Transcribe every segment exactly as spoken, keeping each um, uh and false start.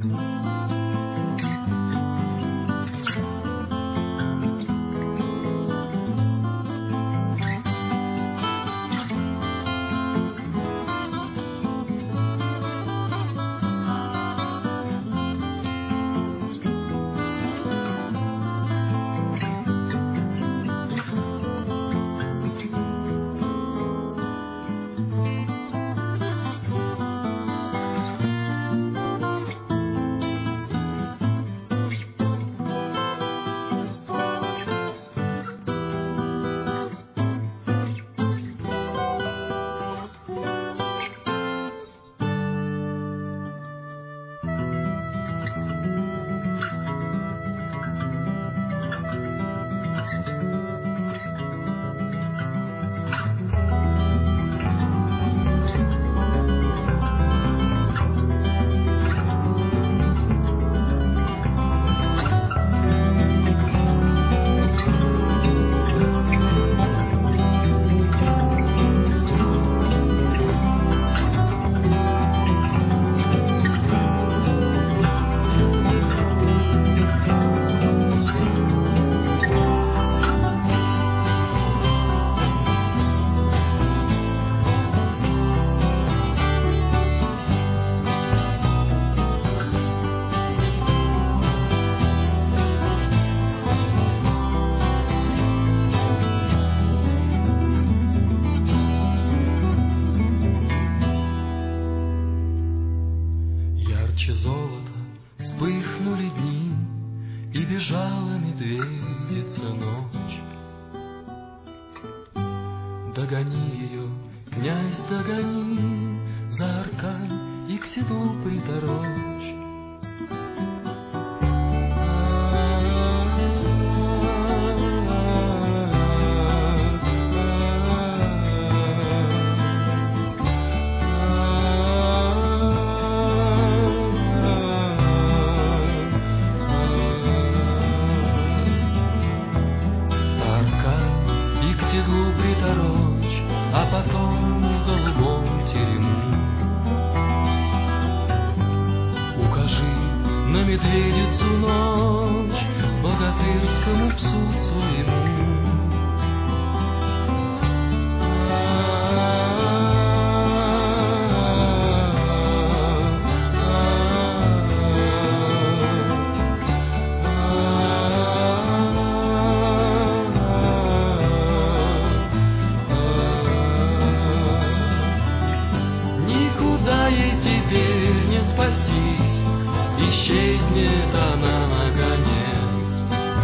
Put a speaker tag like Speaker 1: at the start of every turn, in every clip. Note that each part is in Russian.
Speaker 1: Ярче золота вспыхнули дни, и бежала медведица ночь. Догони ее, князь, догони, за аркань и к седлу приторочь. А потом в голубом терему укажи на медведицу ночь богатырскому псу своему. Исчезнет она наконец,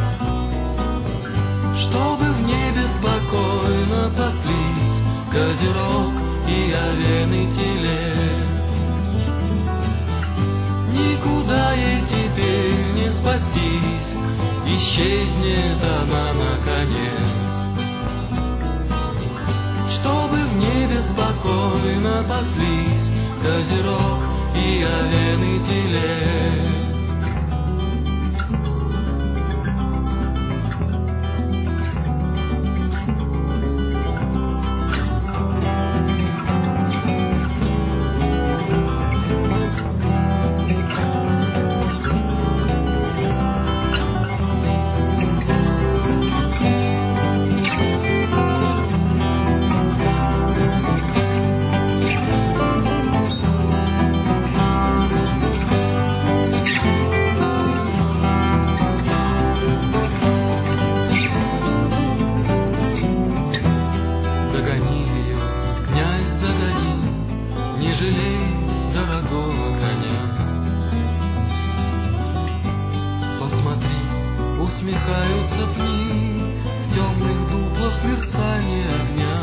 Speaker 1: чтобы в небе спокойно паслись козерог и овен телец. Никуда ей теперь не спастись, исчезнет она наконец, чтобы в небе спокойно паслись козерог и овен телец. Усмехаются пни, в темных дуплах мерцание огня.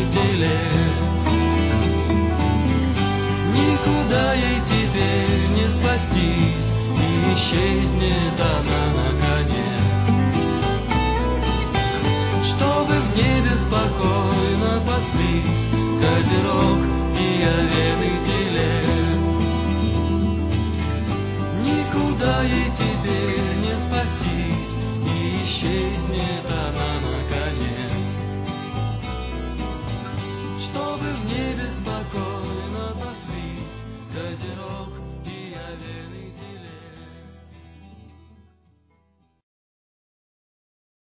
Speaker 1: телец. Никуда ей теперь не спастись, и исчезнет она наконец. Чтобы в небе спокойно паслись козерог и овен и телец. Никуда ей теперь